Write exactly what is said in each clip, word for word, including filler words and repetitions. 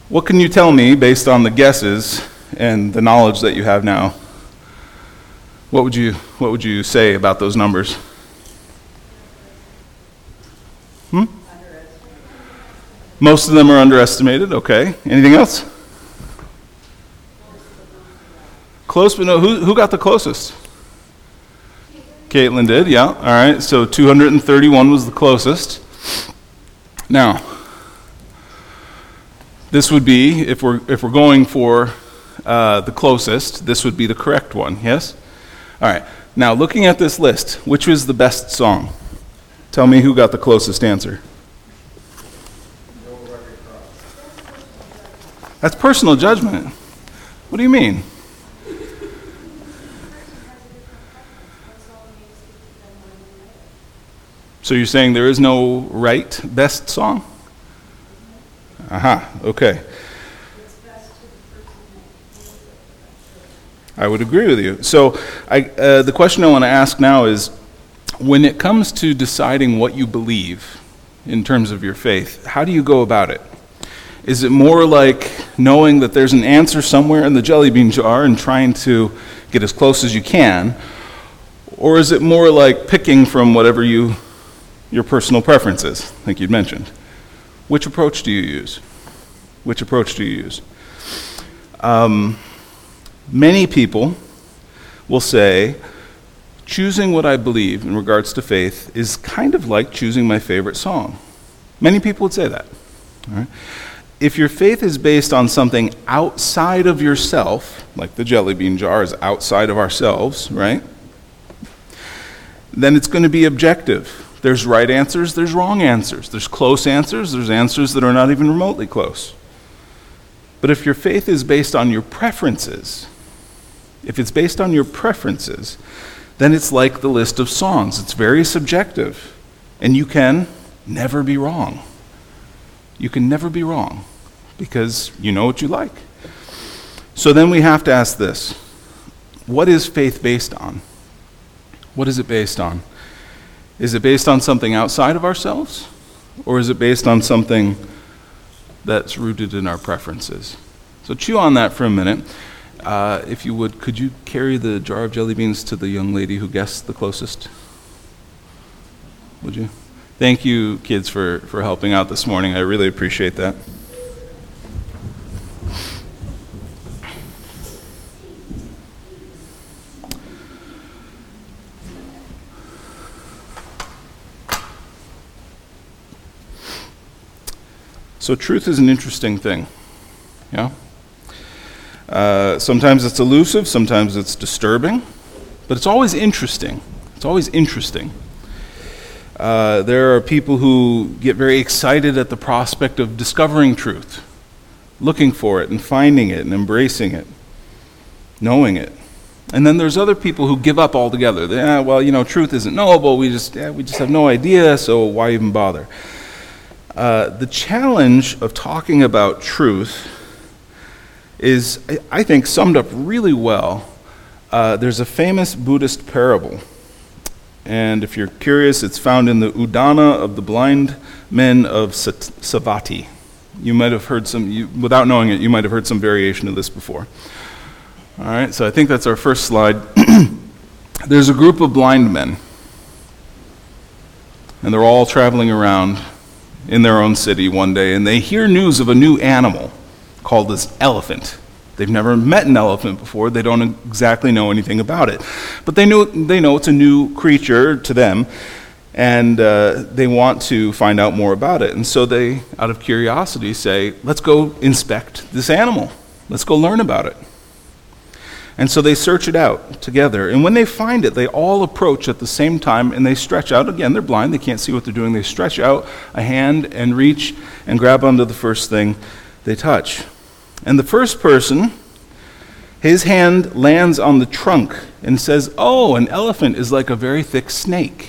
What can you tell me based on the guesses and the knowledge that you have now? What would you what would you say about those numbers? Hmm? Most of them are underestimated. Okay. Anything else? Close, but no. Who who got the closest? Caitlin did. Yeah. All right. So two hundred thirty-one was the closest. Now, this would be, if we're if we're going for uh, the closest, this would be the correct one. Yes. All right. Now, looking at this list, which was the best song? Tell me who got the closest answer. That's personal judgment. What do you mean? So you're saying there is no right best song? Aha, okay. I would agree with you. So I, uh, the question I want to ask now is, when it comes to deciding what you believe in terms of your faith, how do you go about it? Is it more like knowing that there's an answer somewhere in the jelly bean jar and trying to get as close as you can? Or is it more like picking from whatever you, your personal preferences, like you'd mentioned? Which approach do you use? Which approach do you use? Um, many people will say, choosing what I believe in regards to faith is kind of like choosing my favorite song. Many people would say that. All right? If your faith is based on something outside of yourself, like the jelly bean jar is outside of ourselves, right? Then it's going to be objective. There's right answers, there's wrong answers. There's close answers, there's answers that are not even remotely close. But if your faith is based on your preferences, if it's based on your preferences, then it's like the list of songs. It's very subjective, and you can never be wrong. You can never be wrong because you know what you like. So then we have to ask this. What is faith based on? What is it based on? Is it based on something outside of ourselves? Or is it based on something that's rooted in our preferences? So chew on that for a minute. Uh, if you would, could you carry the jar of jelly beans to the young lady who guessed the closest? Would you? Thank you, kids, for, for helping out this morning. I really appreciate that. So truth is an interesting thing, yeah? Uh, sometimes it's elusive, sometimes it's disturbing, but it's always interesting. It's always interesting. Uh, there are people who get very excited at the prospect of discovering truth, looking for it and finding it and embracing it, knowing it. And then there's other people who give up altogether. They, ah, well, you know, truth isn't knowable. We just, yeah, we just have no idea, so why even bother? Uh, the challenge of talking about truth is, I think, summed up really well. Uh, there's a famous Buddhist parable. And if you're curious, it's found in the Udana of the Blind Men of Savatthi. You might have heard some, you, without knowing it, you might have heard some variation of this before. All right, so I think that's our first slide. There's a group of blind men, and they're all traveling around in their own city one day, and they hear news of a new animal called this elephant. They've never met an elephant before. They don't exactly know anything about it. But they know, they know it's a new creature to them, and uh, they want to find out more about it. And so they, out of curiosity, say, let's go inspect this animal. Let's go learn about it. And so they search it out together. And when they find it, they all approach at the same time, and they stretch out. Again, they're blind. They can't see what they're doing. They stretch out a hand and reach and grab onto the first thing they touch. And the first person, his hand lands on the trunk and says, oh, an elephant is like a very thick snake.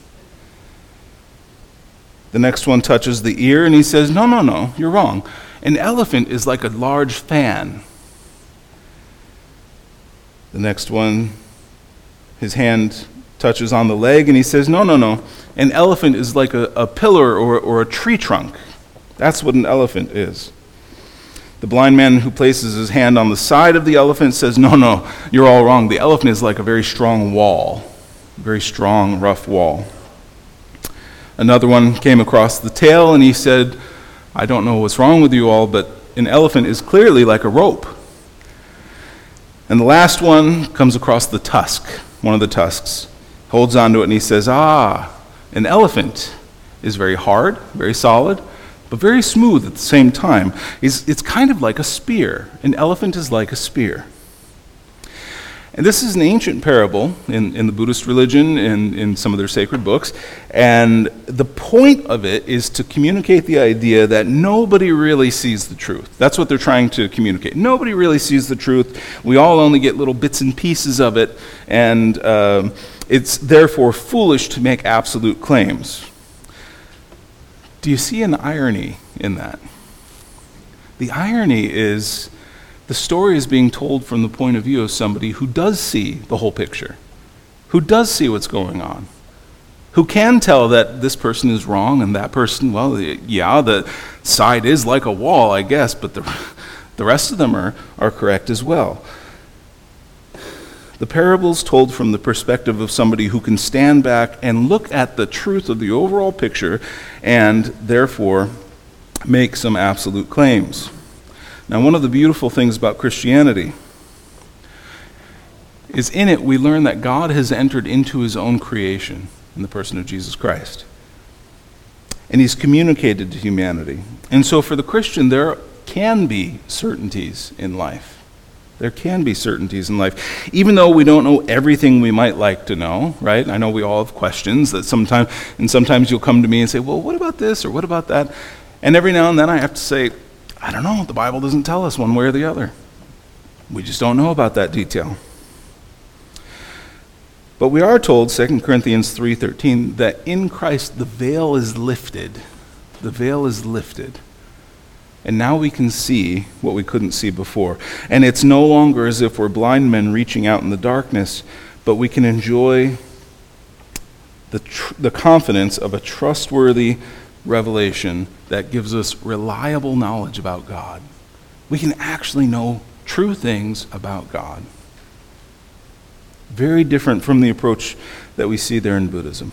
The next one touches the ear, and he says, no, no, no, you're wrong. An elephant is like a large fan. The next one, his hand touches on the leg, and he says, no, no, no, an elephant is like a, a pillar or, or a tree trunk. That's what an elephant is. The blind man who places his hand on the side of the elephant says, no, no, you're all wrong. The elephant is like a very strong wall, a very strong, rough wall. Another one came across the tail and he said, I don't know what's wrong with you all, but an elephant is clearly like a rope. And the last one comes across the tusk, one of the tusks, holds onto it and he says, ah, an elephant is very hard, very solid, but very smooth at the same time. It's, it's kind of like a spear. An elephant is like a spear. And this is an ancient parable in, in the Buddhist religion and in some of their sacred books. And the point of it is to communicate the idea that nobody really sees the truth. That's what they're trying to communicate. Nobody really sees the truth. We all only get little bits and pieces of it. And um, it's therefore foolish to make absolute claims. Do you see an irony in that? The irony is the story is being told from the point of view of somebody who does see the whole picture, who does see what's going on, who can tell that this person is wrong and that person, well, yeah, the side is like a wall, I guess, but the, the rest of them are, are correct as well. The parable's told from the perspective of somebody who can stand back and look at the truth of the overall picture and therefore make some absolute claims. Now, one of the beautiful things about Christianity is in it we learn that God has entered into his own creation in the person of Jesus Christ. And he's communicated to humanity. And so for the Christian, there can be certainties in life. There can be certainties in life. Even though we don't know everything we might like to know, right? I know we all have questions that sometimes, and sometimes you'll come to me and say, well, what about this or what about that? And every now and then I have to say, I don't know, the Bible doesn't tell us one way or the other. We just don't know about that detail. But we are told, Second Corinthians three thirteen, that in Christ the veil is lifted. The veil is lifted. And now we can see what we couldn't see before. And it's no longer as if we're blind men reaching out in the darkness, but we can enjoy the tr- the confidence of a trustworthy revelation that gives us reliable knowledge about God. We can actually know true things about God. Very different from the approach that we see there in Buddhism.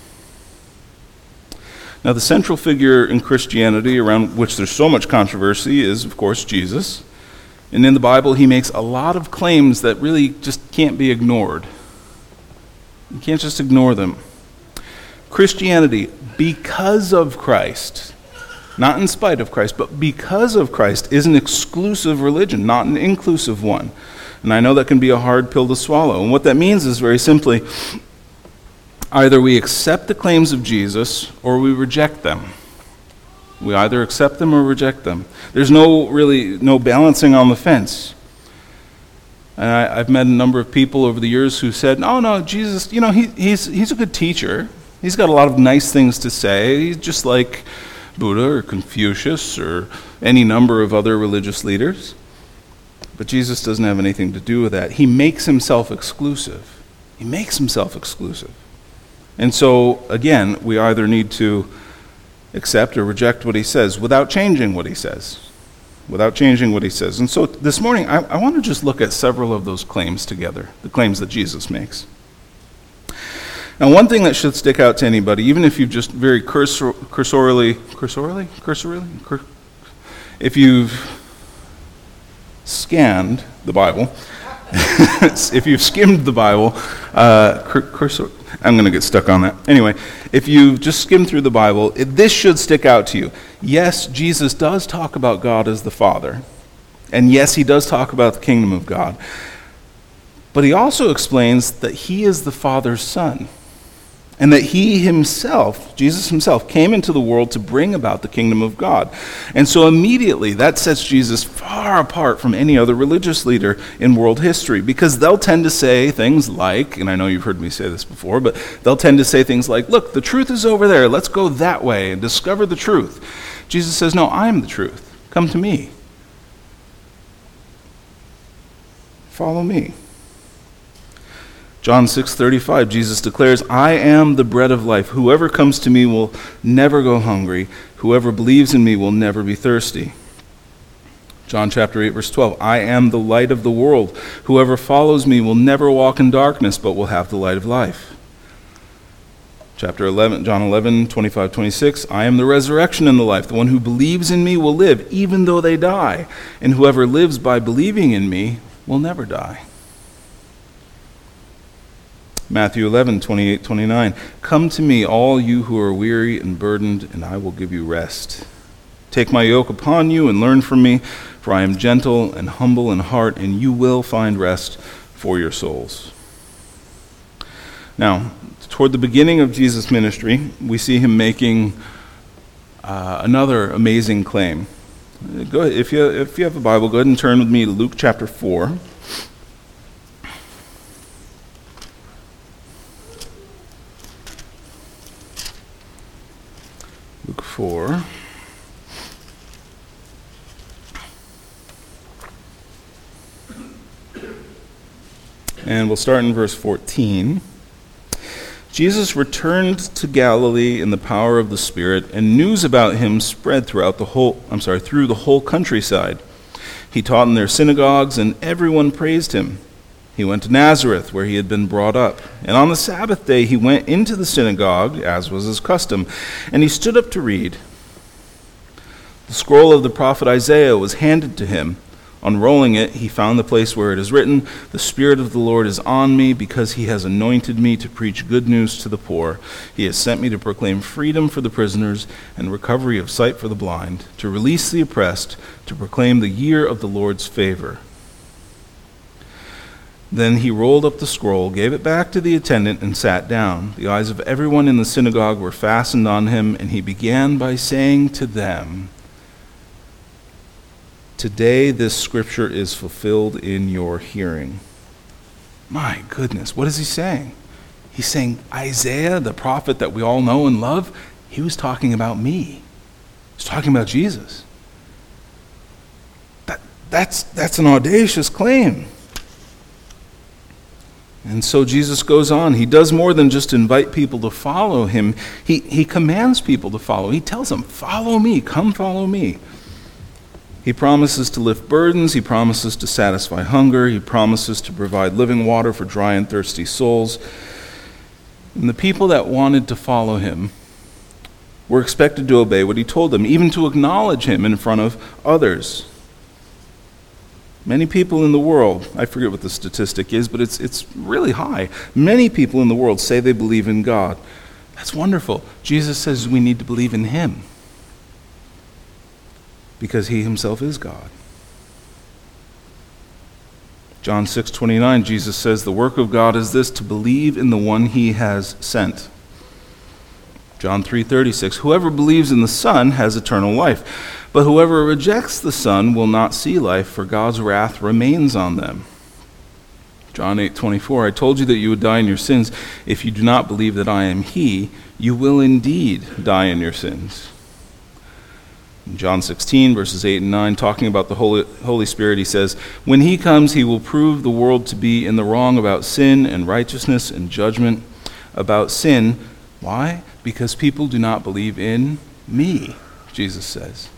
Now, the central figure in Christianity around which there's so much controversy is, of course, Jesus. And in the Bible, he makes a lot of claims that really just can't be ignored. You can't just ignore them. Christianity, because of Christ, not in spite of Christ, but because of Christ, is an exclusive religion, not an inclusive one. And I know that can be a hard pill to swallow. And what that means is very simply, either we accept the claims of Jesus or we reject them. We either accept them or reject them. There's no really no balancing on the fence. And I, I've met a number of people over the years who said, "Oh no, Jesus, you know, he, he's he's a good teacher. He's got a lot of nice things to say. He's just like Buddha or Confucius or any number of other religious leaders." But Jesus doesn't have anything to do with that. He makes himself exclusive. He makes himself exclusive. And so, again, we either need to accept or reject what he says without changing what he says. Without changing what he says. And so this morning, I, I want to just look at several of those claims together, the claims that Jesus makes. Now, one thing that should stick out to anybody, even if you've just very cursor, cursorily, cursorily, cursorily, cur, if you've scanned the Bible, if you've skimmed the Bible, uh, cur, cursor, I'm going to get stuck on that. Anyway, if you've just skimmed through the Bible, it, this should stick out to you. Yes, Jesus does talk about God as the Father. And yes, he does talk about the kingdom of God. But he also explains that he is the Father's Son. And that he himself, Jesus himself, came into the world to bring about the kingdom of God. And so immediately that sets Jesus far apart from any other religious leader in world history, because they'll tend to say things like, and I know you've heard me say this before, but they'll tend to say things like, look, the truth is over there. Let's go that way and discover the truth. Jesus says, no, I am the truth. Come to me. Follow me. John six thirty-five, Jesus declares, I am the bread of life. Whoever comes to me will never go hungry. Whoever believes in me will never be thirsty. John chapter eight, verse twelve, I am the light of the world. Whoever follows me will never walk in darkness, but will have the light of life. Chapter eleven, John eleven, twenty-five, twenty-six, I am the resurrection and the life. The one who believes in me will live, even though they die. And whoever lives by believing in me will never die. Matthew eleven, twenty-eight, twenty-nine, come to me, all you who are weary and burdened, and I will give you rest. Take my yoke upon you and learn from me, for I am gentle and humble in heart, and you will find rest for your souls. Now, toward the beginning of Jesus' ministry, we see him making uh, another amazing claim. Go ahead, if you if you have a Bible, go ahead and turn with me to Luke chapter four. Luke four. And we'll start in verse fourteen. Jesus returned to Galilee in the power of the Spirit, and news about him spread throughout the whole, I'm sorry, through the whole countryside. He taught in their synagogues, and everyone praised him. He went to Nazareth, where he had been brought up. And on the Sabbath day he went into the synagogue, as was his custom, and he stood up to read. The scroll of the prophet Isaiah was handed to him. Unrolling it, he found the place where it is written, the Spirit of the Lord is on me, because he has anointed me to preach good news to the poor. He has sent me to proclaim freedom for the prisoners and recovery of sight for the blind, to release the oppressed, to proclaim the year of the Lord's favor. Then he rolled up the scroll, gave it back to the attendant, and sat down. The eyes of everyone in the synagogue were fastened on him, and he began by saying to them, today this scripture is fulfilled in your hearing. My goodness, what is he saying? He's saying Isaiah, the prophet that we all know and love, he was talking about me. He's talking about Jesus. That, that's, that's an audacious claim. And so Jesus goes on. He does more than just invite people to follow him. He, he commands people to follow. He tells them, follow me, come follow me. He promises to lift burdens. He promises to satisfy hunger. He promises to provide living water for dry and thirsty souls. And the people that wanted to follow him were expected to obey what he told them, even to acknowledge him in front of others. Many people in the world, I forget what the statistic is, but it's it's really high. Many people in the world say they believe in God. That's wonderful. Jesus says we need to believe in him, because he himself is God. John six twenty-nine, Jesus says, the work of God is this, to believe in the one he has sent. John three thirty-six, whoever believes in the Son has eternal life, but whoever rejects the Son will not see life, for God's wrath remains on them. John eight twenty-four, I told you that you would die in your sins. If you do not believe that I am he, you will indeed die in your sins. In John sixteen, verses eight and nine, talking about the Holy, Holy Spirit, he says, when he comes, he will prove the world to be in the wrong about sin and righteousness and judgment. About sin, why? Because people do not believe in me, Jesus says.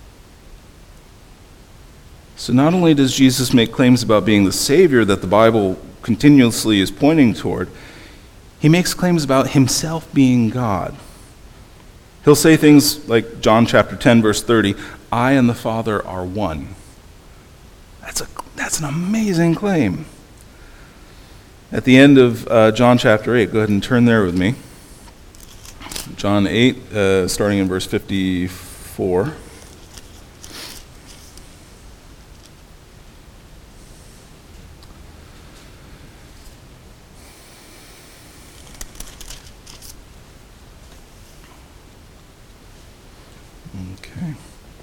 So not only does Jesus make claims about being the Savior that the Bible continuously is pointing toward, he makes claims about himself being God. He'll say things like John chapter ten, verse thirty, I and the Father are one. That's a that's an amazing claim. At the end of uh, John chapter eight, go ahead and turn there with me. John eight, uh, starting in verse fifty-four. Okay.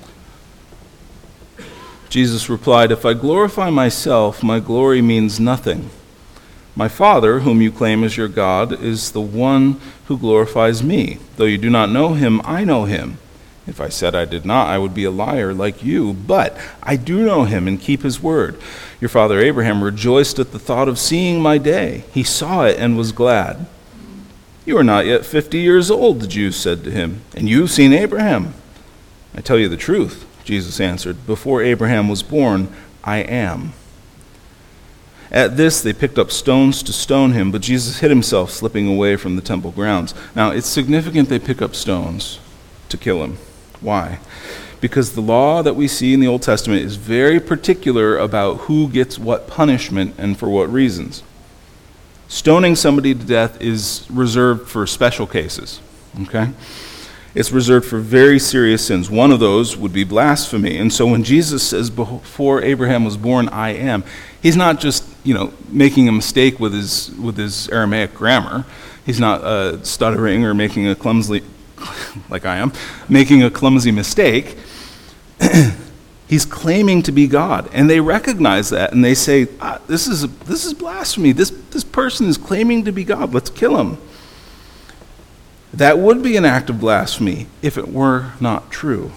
Jesus replied, if I glorify myself, my glory means nothing. My Father, whom you claim as your God, is the one who glorifies me. Though you do not know him, I know him. If I said I did not, I would be a liar like you. But I do know him and keep his word. Your father Abraham rejoiced at the thought of seeing my day. He saw it and was glad. You are not yet fifty years old, the Jews said to him, and you've seen Abraham. I tell you the truth. Jesus answered. Before Abraham was born, I am. At this, they picked up stones to stone him, but Jesus hid himself, slipping away from the temple grounds. Now, it's significant they pick up stones to kill him. Why? Because the law that we see in the Old Testament is very particular about who gets what punishment and for what reasons. Stoning somebody to death is reserved for special cases, okay? It's reserved for very serious sins. One of those would be blasphemy. And so when Jesus says, before Abraham was born, I am, he's not just, you know, making a mistake with his with his Aramaic grammar. He's not uh, stuttering or making a clumsy, like I am, making a clumsy mistake. He's claiming to be God, and they recognize that, and they say, ah, "This is this is blasphemy. This this person is claiming to be God. Let's kill him." That would be an act of blasphemy if it were not true.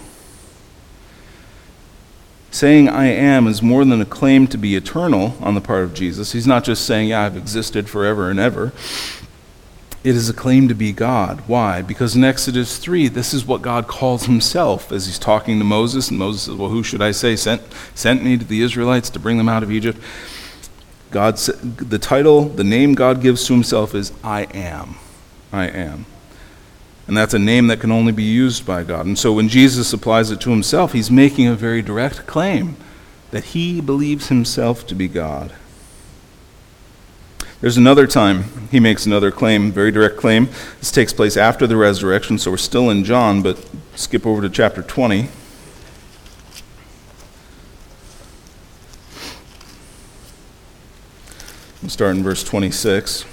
Saying I am is more than a claim to be eternal on the part of Jesus. He's not just saying, yeah, I've existed forever and ever. It is a claim to be God. Why? Because in Exodus three, this is what God calls himself as he's talking to Moses. And Moses says, well, who should I say sent, sent me to the Israelites to bring them out of Egypt? God, the title, the name God gives to himself is I am. I am. And that's a name that can only be used by God. And so when Jesus applies it to himself, he's making a very direct claim that he believes himself to be God. There's another time he makes another claim, very direct claim. This takes place after the resurrection, so we're still in John, but skip over to chapter twenty. We'll start in verse twenty-six.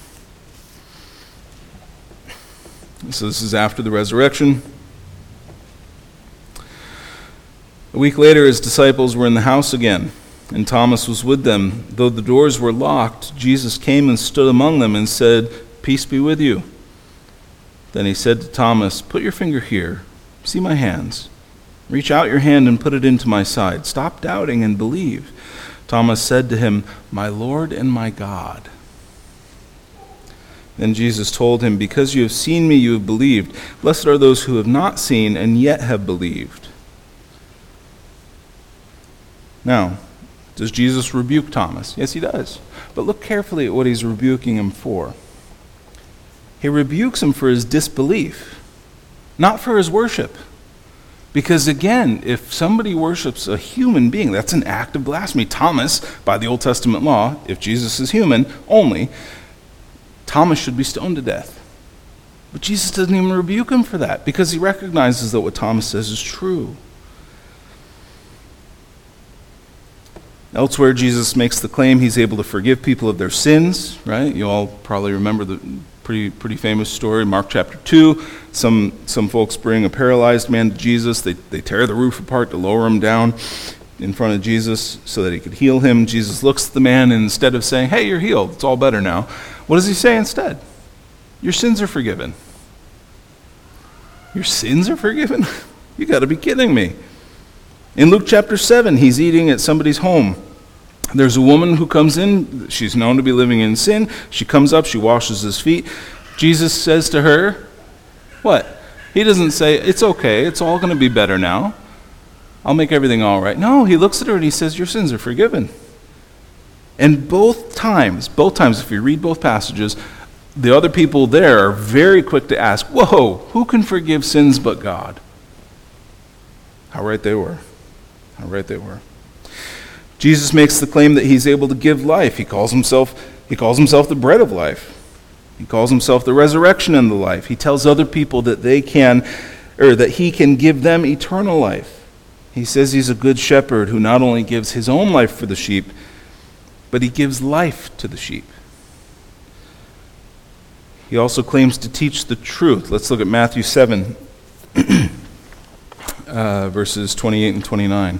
So this is after the resurrection. A week later, his disciples were in the house again, and Thomas was with them. Though the doors were locked, Jesus came and stood among them and said, "Peace be with you." Then he said to Thomas, "Put your finger here. See my hands. Reach out your hand and put it into my side. Stop doubting and believe." Thomas said to him, "My Lord and my God." Then Jesus told him, "Because you have seen me, you have believed. Blessed are those who have not seen and yet have believed." Now, does Jesus rebuke Thomas? Yes, he does. But look carefully at what he's rebuking him for. He rebukes him for his disbelief, not for his worship. Because again, if somebody worships a human being, that's an act of blasphemy. Thomas, by the Old Testament law, if Jesus is human only, Thomas should be stoned to death. But Jesus doesn't even rebuke him for that because he recognizes that what Thomas says is true. Elsewhere, Jesus makes the claim he's able to forgive people of their sins, right? You all probably remember the pretty pretty famous story, Mark chapter two. Some some folks bring a paralyzed man to Jesus. They, they tear the roof apart to lower him down in front of Jesus so that he could heal him. Jesus looks at the man, and instead of saying, "Hey, you're healed, it's all better now," what does he say instead? "Your sins are forgiven." Your sins are forgiven? You got to be kidding me. In Luke chapter seven, he's eating at somebody's home. There's a woman who comes in. She's known to be living in sin. She comes up, she washes his feet. Jesus says to her, what? He doesn't say, "It's okay, it's all going to be better now. I'll make everything all right." No, he looks at her and he says, "Your sins are forgiven." And both times, both times, if you read both passages, the other people there are very quick to ask, "Whoa, who can forgive sins but God?" How right they were. How right they were. Jesus makes the claim that he's able to give life. He calls himself, he calls himself the bread of life. He calls himself the resurrection and the life. He tells other people that they can, or that he can give them eternal life. He says he's a good shepherd who not only gives his own life for the sheep, but he gives life to the sheep. He also claims to teach the truth. Let's look at Matthew seven, uh, verses twenty-eight and twenty-nine.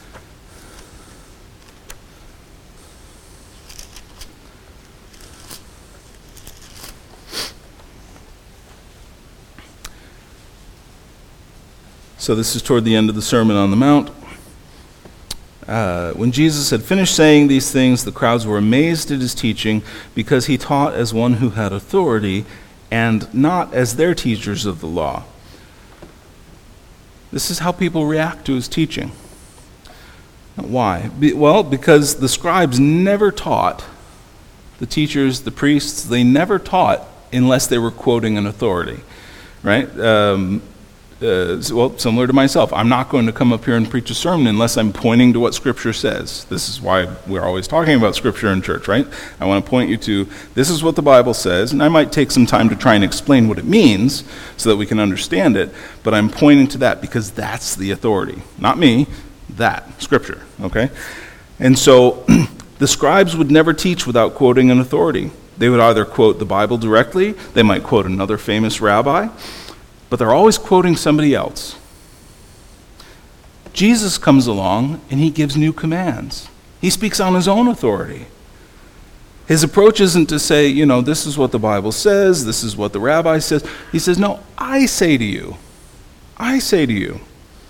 So this is toward the end of the Sermon on the Mount. Uh, when Jesus had finished saying these things, the crowds were amazed at his teaching because he taught as one who had authority and not as their teachers of the law. This is how people react to his teaching. Why? Be, well, because the scribes never taught, the teachers, the priests, they never taught unless they were quoting an authority, right? Um, uh, well, similar to myself, I'm not going to come up here and preach a sermon unless I'm pointing to what Scripture says. This is why we're always talking about Scripture in church, right? I want to point you to, this is what the Bible says, and I might take some time to try and explain what it means so that we can understand it, but I'm pointing to that because that's the authority. Not me, that, Scripture, okay? And so the scribes would never teach without quoting an authority. They would either quote the Bible directly, they might quote another famous rabbi, but they're always quoting somebody else. Jesus comes along and he gives new commands. He speaks on his own authority. His approach isn't to say, you know, this is what the Bible says, this is what the rabbi says. He says, no, I say to you, I say to you.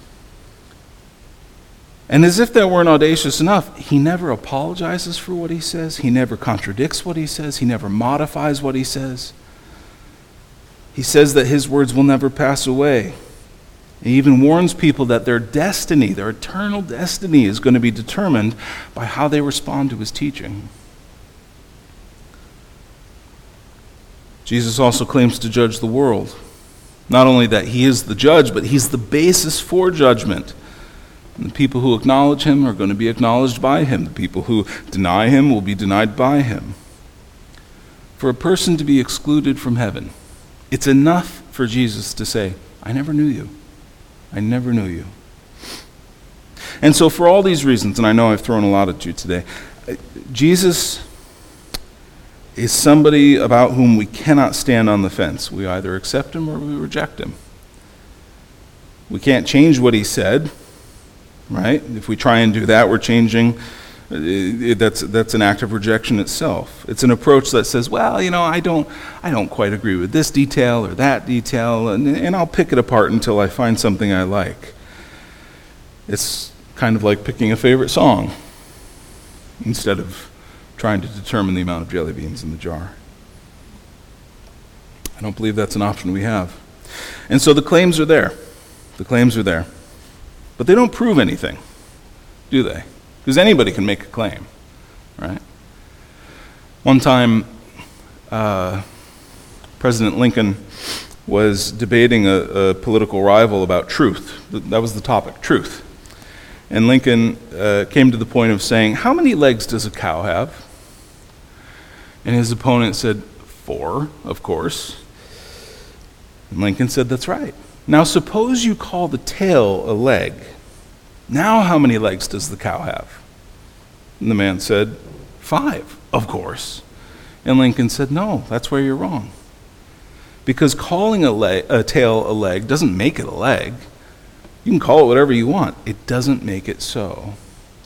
And as if that weren't audacious enough, he never apologizes for what he says. He never contradicts what he says. He never modifies what he says. He says that his words will never pass away. He even warns people that their destiny, their eternal destiny, is going to be determined by how they respond to his teaching. Jesus also claims to judge the world. Not only that he is the judge, but he's the basis for judgment. And the people who acknowledge him are going to be acknowledged by him. The people who deny him will be denied by him. For a person to be excluded from heaven, it's enough for Jesus to say, I never knew you. I never knew you. And so for all these reasons, and I know I've thrown a lot at you today, Jesus is somebody about whom we cannot stand on the fence. We either accept him or we reject him. We can't change what he said. Right? If we try and do that, we're changing. It, that's that's an act of rejection itself. It's an approach that says, well, you know, I don't I don't quite agree with this detail or that detail, and, and I'll pick it apart until I find something I like. It's kind of like picking a favorite song instead of trying to determine the amount of jelly beans in the jar. I don't believe that's an option we have. And so the claims are there. The claims are there. But they don't prove anything, do they? Because anybody can make a claim, right? One time, uh, President Lincoln was debating a, a political rival about truth. That was the topic, truth. And Lincoln uh, came to the point of saying, how many legs does a cow have? And his opponent said, four, of course. And Lincoln said, that's right. Now suppose you call the tail a leg. Now how many legs does the cow have? And the man said, five, of course. And Lincoln said, no, that's where you're wrong. Because calling a, leg, a tail a leg doesn't make it a leg. You can call it whatever you want. It doesn't make it so.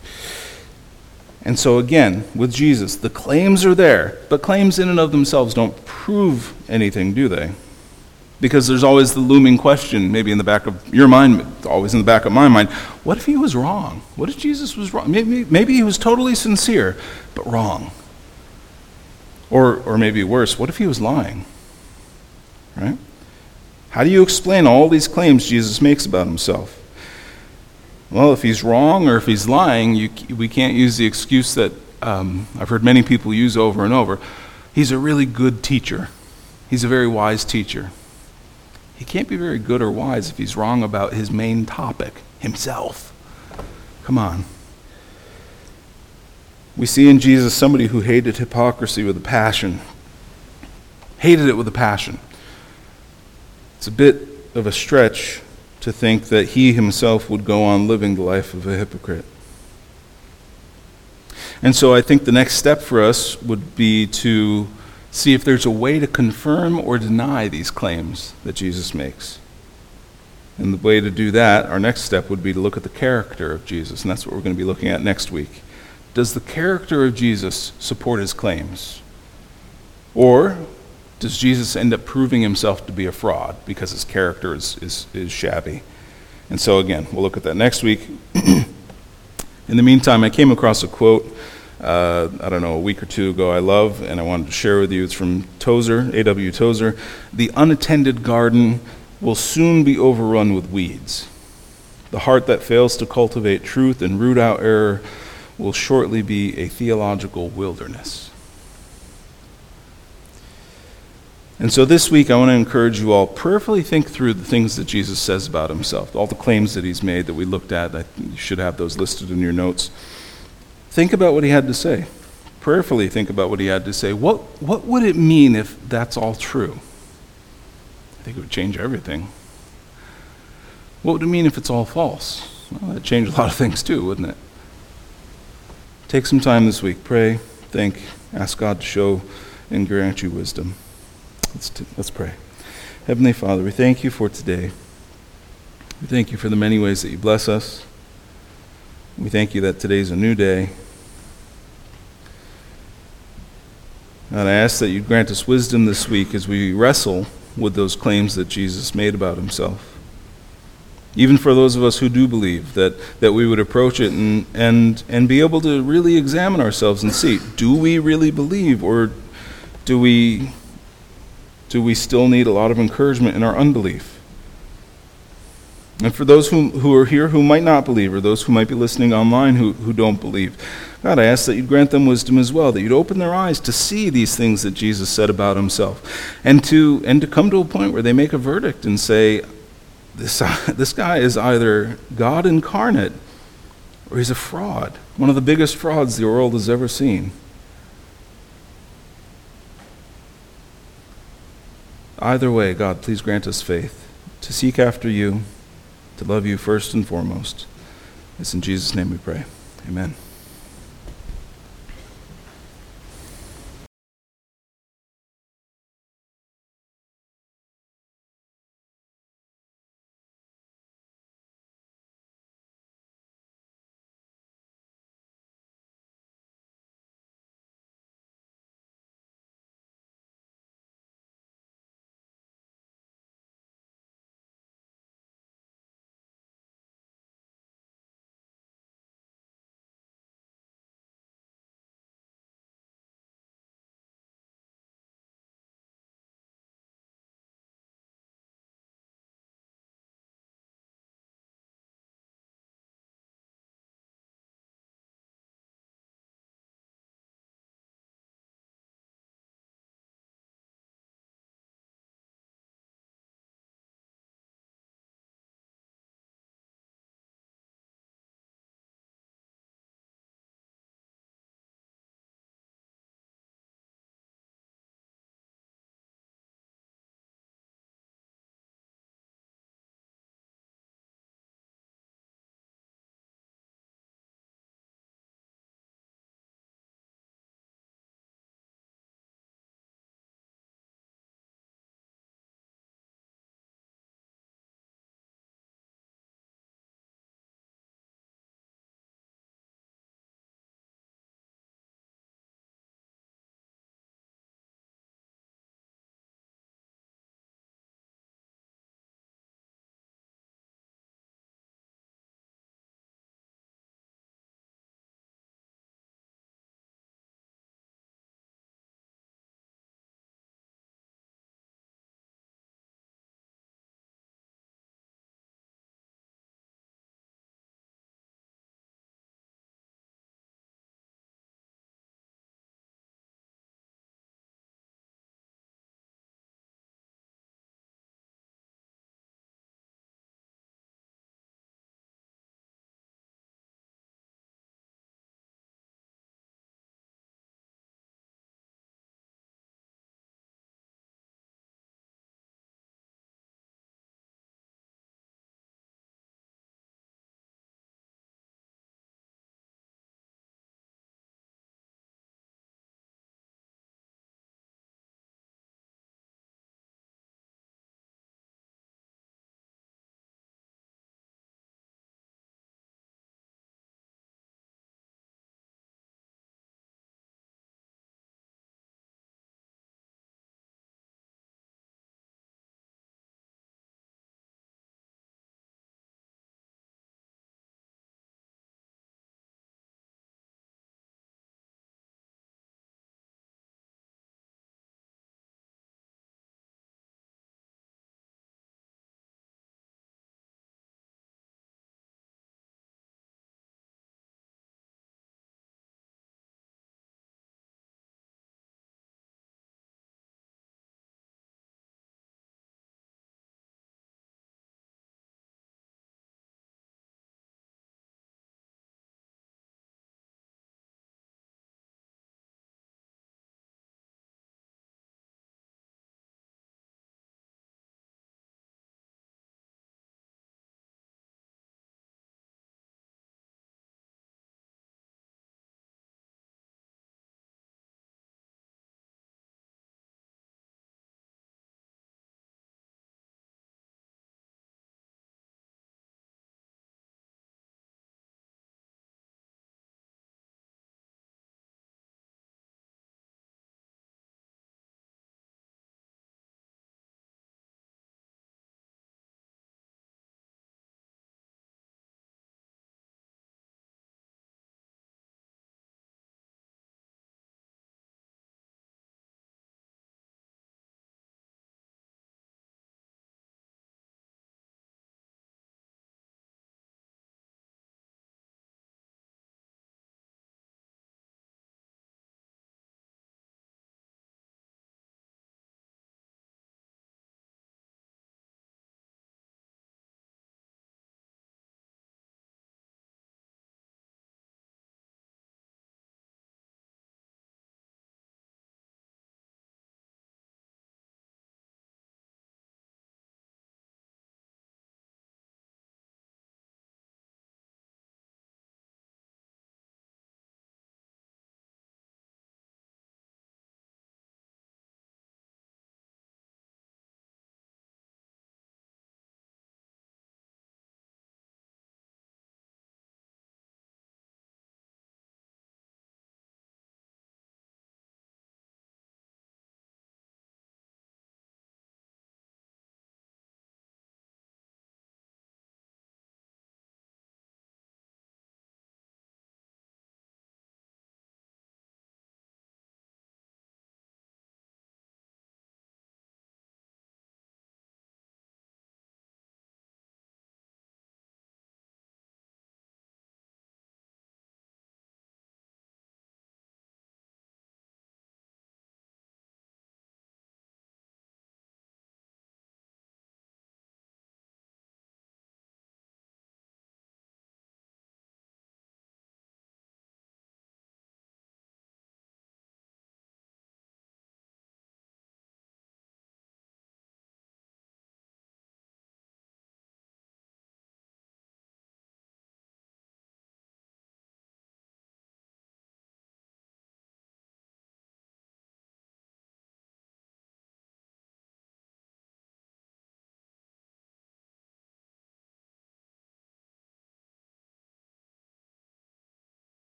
And so again, with Jesus, the claims are there, but claims in and of themselves don't prove anything, do they? Because there's always the looming question, maybe in the back of your mind, always in the back of my mind, what if he was wrong? What if Jesus was wrong? Maybe, maybe he was totally sincere, but wrong. Or, or maybe worse, what if he was lying? Right? How do you explain all these claims Jesus makes about himself? Well, if he's wrong or if he's lying, you, we can't use the excuse that um, I've heard many people use over and over. He's a really good teacher. He's a very wise teacher. He can't be very good or wise if he's wrong about his main topic, himself. Come on. We see in Jesus somebody who hated hypocrisy with a passion. Hated it with a passion. It's a bit of a stretch to think that he himself would go on living the life of a hypocrite. And so I think the next step for us would be to see if there's a way to confirm or deny these claims that Jesus makes. And the way to do that, our next step would be to look at the character of Jesus, and that's what we're going to be looking at next week. Does the character of Jesus support his claims? Or does Jesus end up proving himself to be a fraud because his character is, is, is shabby? And so again, we'll look at that next week. In the meantime, I came across a quote Uh, I don't know, a week or two ago I love, and I wanted to share with you. It's from Tozer, A W Tozer. The unattended garden will soon be overrun with weeds. The heart that fails to cultivate truth and root out error will shortly be a theological wilderness. And so this week, I want to encourage you all, prayerfully think through the things that Jesus says about himself, all the claims that he's made that we looked at. I think you should have those listed in your notes. Think about what he had to say. Prayerfully think about what he had to say. What, what would it mean if that's all true? I think it would change everything. What would it mean if it's all false? Well, that'd change a lot of things too, wouldn't it? Take some time this week. Pray, think, ask God to show and grant you wisdom. Let's, t- let's pray. Heavenly Father, we thank you for today. We thank you for the many ways that you bless us. We thank you that today's a new day. And I ask that you grant us wisdom this week as we wrestle with those claims that Jesus made about himself. Even for those of us who do believe, that, that we would approach it and, and, and be able to really examine ourselves and see, do we really believe, or do we... Do we still need a lot of encouragement in our unbelief? And for those who, who are here who might not believe, or those who might be listening online who, who don't believe, God, I ask that you'd grant them wisdom as well, that you'd open their eyes to see these things that Jesus said about himself, and to and to come to a point where they make a verdict and say, this, this guy is either God incarnate, or he's a fraud, one of the biggest frauds the world has ever seen. Either way, God, please grant us faith to seek after you, to love you first and foremost. It's in Jesus' name we pray. Amen.